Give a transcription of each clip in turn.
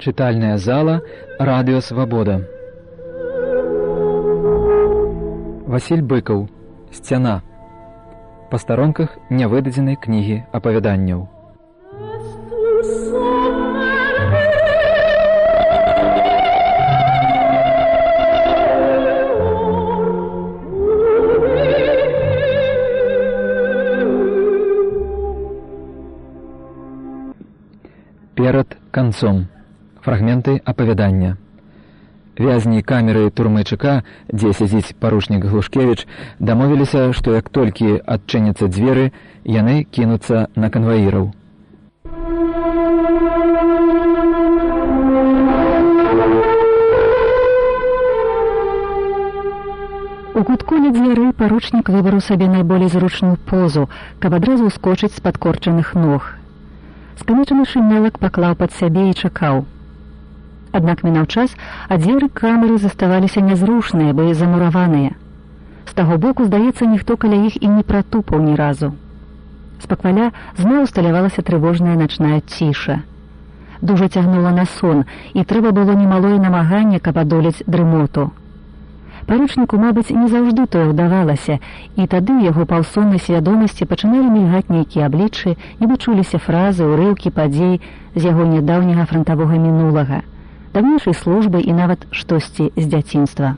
Чытальная зала «Радио Свобода». Васіль Быкаў. «Сцяна». Па старонках нявыдадзенай кнігі апавяданняў. Перад канцом. Фрагменты апавядання. Вязні камеры турмы ЧК, дзе сядзіць паручнік Глушкевіч, дамовіліся, што як толькі адчыняцца дзверы, яны кінуцца на канваіраў. У кутку ля дзвярэй паручнік выбраў сабе найболей зручную позу, каб адразу ускочыць з падкорчаных ног. Скамечаны шынелак паклаў пад сябе і чакаў. Аднак мінаў час, а дзверы камеры заставаліся нязрушныя, бо і замураваныя. З таго боку, здаецца, ніхто каля іх і не пратупаў ні разу. Спакваля зноў усталявалася трывожная начная ціша. Дужа цягнула на сон, і трэба было немалое намаганне, каб адолець дрымоту. Паручніку, мабыць, не заўжды тое ўдавалася, і тады ў яго паўсоннай свядомасці пачыналі мільгаць нейкія абліччы, нібы чуліся фразы, урыўкі падзей з яго нядаўняга франтавога мінулага, даўнейшай службы і нават штосьці з дзяцінства.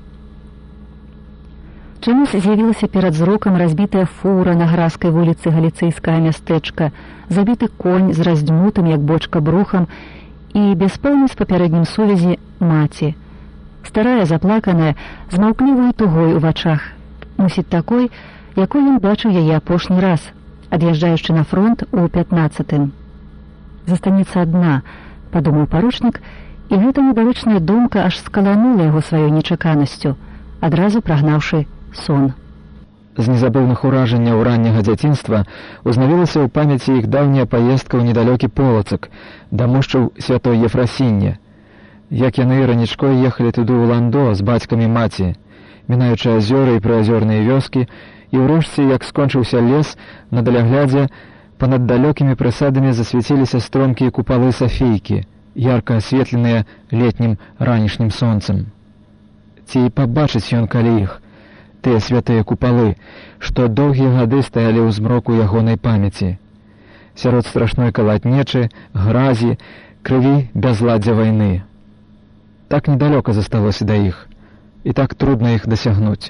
Чамусь з'явілася перад зрокам разбітая фура на гразкай вуліцы галіцыйскага мястэчка, забіты конь з раздзьмутым, як бочка, брухам і без пэўнай з папярэднім сувязі маці. Старая, заплаканая, з маўклівай тугой у вачах. Мусіць такой, якой ён бачыў яе апошні раз, ад'язджаючы на фронт у 15-м. Застанецца адна, падумаў паручнік, і гэта недалечная думка аж скаланула яго сваёй нечаканасцю, адразу прагнаўшы сон. З незабыўных уражанняў ранняга дзяцінства узнавілася ў памяці іх даўняя паездка ў недалёкі Полацак, да мушчаў святой Ефрасіння. Як яны ранічкой ехалі туды ў ландо з бацькамі маці, мінаючы азёры і прыазёрныя вёскі, і ўрэшце, як скончыўся лес, на даляглядзе панад далёкімі прысадамі засвяціліся стромкія купалы Сафейкі, ярка асветленыя летнім ранішнім сонцам. Ці пабачыць ён калі іх, тыя святыя купалы, што доўгія гады стаялі ў змроку ягонай памяці, сярод страшной калатнечы, гразі, крыві бязладдзя вайны. Так недалёка засталося да іх, і так трудна іх дасягнуць.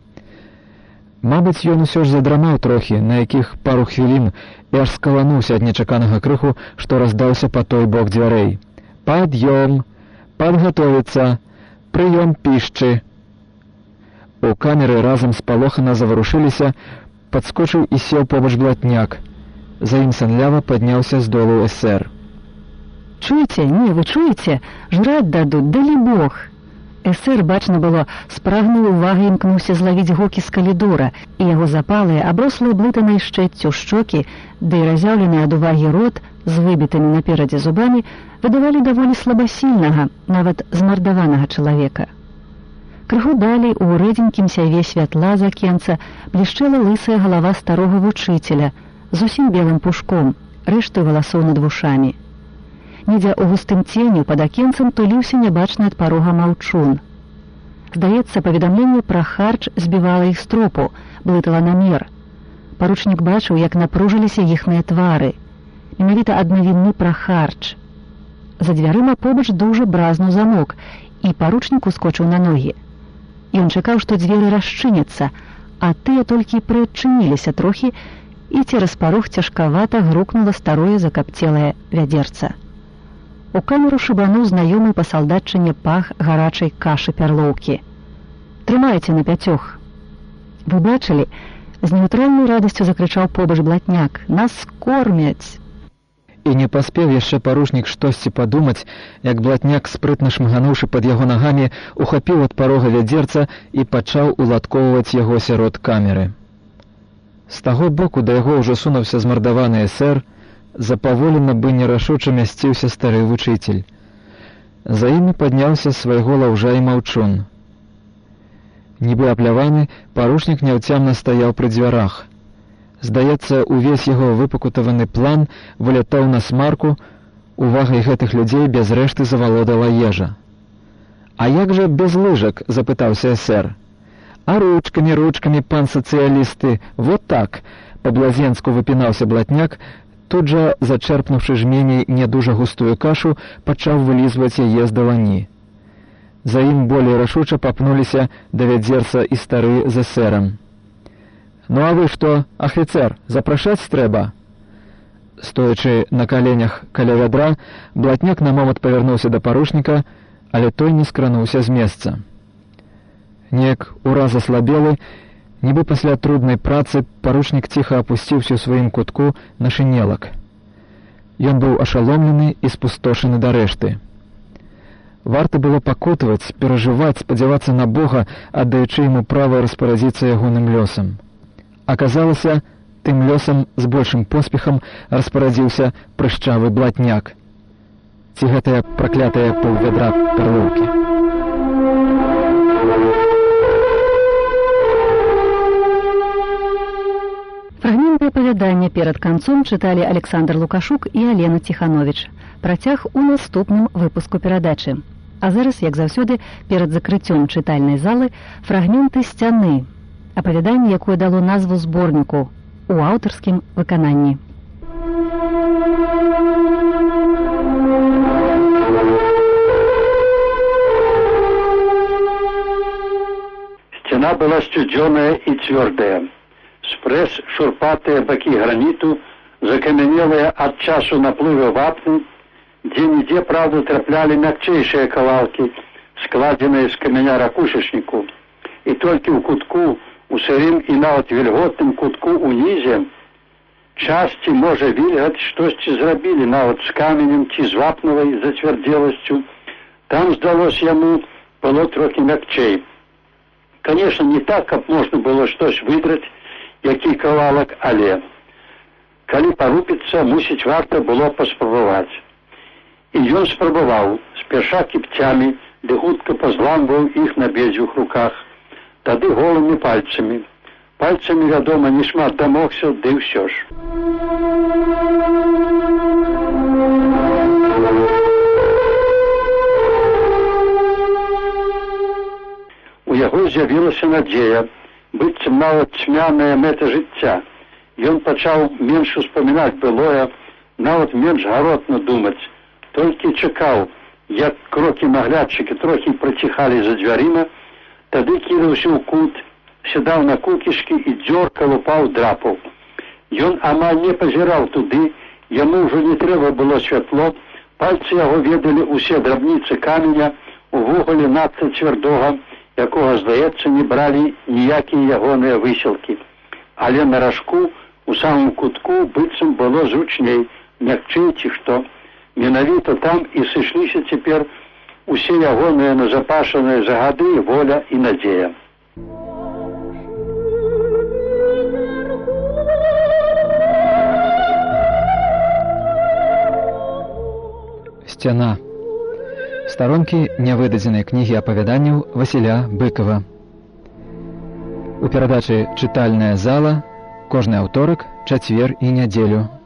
Мабыць, ён усё ж задрамаў трохі, на якіх пару хвілін, і аж скалануўся ад нечаканага крыху, што раздаўся па той бок дзвярэй. «Пад'ём! Падгатовіцца! Прыём пішчы!» У камеры разам спалохана заварушыліся, падскочыў і сеў побач блатняк. За ім санлява падняўся з долу эсэр. «Чуеце? Не, вы чуеце? Жраць дадуць, далі Бог!» Эсэр, бачна было, спрагнуў увагай і імкнуўся злавіць гукі з калідора, і яго запалыя, аброслыя блытанай шчэццю шчокі, ды і разяўлены ад увагі рот з выбітымі наперадзе зубамі выдавалі даволі слабасільнага, нават змардаванага чалавека. Крыху далей у рэдзенькім сяйве святла з акенца блішчэла лысая галава старога вучыцеля, зусім белым пушком, рэшты валасоў над вушамі. Недзе ў густым ценю пад акенцам туліўся нябачны ад парога маўчун. Здаецца, паведамленне пра харч збівала іх з тропу, блытала намер. Паручнік бачыў, як напружыліся іхныя твары. Менавіта ад навіны пра харч. За дзвярыма побач дужа бразнуў замок, і паручнік ускочыў на ногі. Ён чакаў, што дзверы расчыняцца, а тыя толькі прыадчыніліся трохі, і цераз парог цяжкавата грукнула старое закапцелае вядзерца. У камеру шыбануў знаёмы па салдатчыне пах гарачай кашы пярлоўкі. «Трымайце на 5!» «Вы бачылі?» — з неўтральнай радасцю закрычаў побач блатняк. «Нас кормяць!» І не паспеў яшчэ паручнік штосьці падумаць, як блатняк, спрытна шмыгануўшы пад яго нагамі, ухапіў ад парога вядзерца і пачаў уладкоўваць яго сярод камеры. З таго боку да яго ўжо сунуўся змардаваны эсэр, запаволена бы нерашуча мясціўся стары вучыцель. За імі падняўся з свайго лаўжа і маўчун. Нібы апляваны, паручнік няўцямна стаяў пры дзвярах. Здаецца, увесь яго выпакутаваны план вылятаў на смарку, увагай гэтых людзей без рэшты завалодала ежа. «А як жа без лыжак?» — запытаўся эсэр. «А ручкамі, пан сацыялісты, вот так!» — па-блазенску выпінаўся блатняк, тут жа, зачэрпнуўшы жменяй не дужа густую кашу, пачаў вылізваць яе з далані. За ім болей рашуча папнуліся давядзерца і стары з эсэрам. «Ну а вы што, афіцэр, запрашаць трэба?» Стоячы на каленях каля вядра, блатняк на момант павярнуўся да парушніка, але той не скрануўся з месца. Неяк ураз аслабелы, нібы пасля труднай працы, парушнік ціха апусціўся ў сваім кутку на шынелак. Ён быў ашаломлены і спустошаны да рэшты. Варта было пакутаваць, перажываць, спадзявацца на Бога, аддаючы яму права распарадзіцца ягоным лёсам. Аказалася, тым лёсам з большым поспехам распарадзіўся прышчавы блатняк. Ці гэтая праклятая паўвядра перлоўкі. Фрагменты апавядання перад канцом чыталі Александр Лукашук і Алена Ціхановіч. Працяг у наступным выпуску перадачы. А зараз, як заўсёды, перад закрыццём чытальнай залы фрагменты сцяны. Апавяданне, якое дало назву зборніку у аўтарскім выкананні. Сцяна была сцюдзёная і цвёрдая. Спрэс шурпатыя бакі граніту, закамянелыя ад часу наплыву вапны, дзе-нідзе, правда, траплялі мякчэйшыя кавалкі, складзеныя з каменя ракушачніку. І толькі ў кутку, у сырым і нават вільготным кутку ўнізе, часці, можа, вільгаць штосьці зрабілі нават з каменем ці з вапнавай зацвярдзеласцю. Там, здалося яму, было трохі мякчэй. Конечно, не так, каб можна было штось выдраць, які кавалак, але калі парупіцца, мусіць, варта было паспрабаваць. І ён спрабаваў, спярша кіпцямі, ды хутка пазламваў іх на абедзвюх руках, тады голымі пальцамі. Пальцамі, вядома, не шмат дамогся, ды ўсё ж. У яго з'явілася надзея, быццам нават цьмяная мэта жыцця. Ён пачаў менш успамінаць былое, нават менш гаротна думаць, толькі чакаў, як крокі наглядчыкі трохі праціхалі за дзвярыма, тады кідаўся ў кут, сядаў на кукішкі і дзёркаў, упаў, драпаў. Ён амаль не пазіраў туды, яму ўжо не трэба было святло, пальцы яго ведалі усе драбніцы каменя, увогуле надта цвярдога, якога, здаецца, не бралі ніякія ягоныя высілкі. Але на ражку, у самым кутку, быццам было зручней, мякчэй ці што. Менавіта там і сышліся цяпер усе ягоныя назапашаныя за гады воля і надзея. Сцяна. Старонкі нявыдадзенай кнігі апавяданняў Васіля Быкова. У перадачы «Чытальная зала» кожны аўторак, чацвер і нядзелю.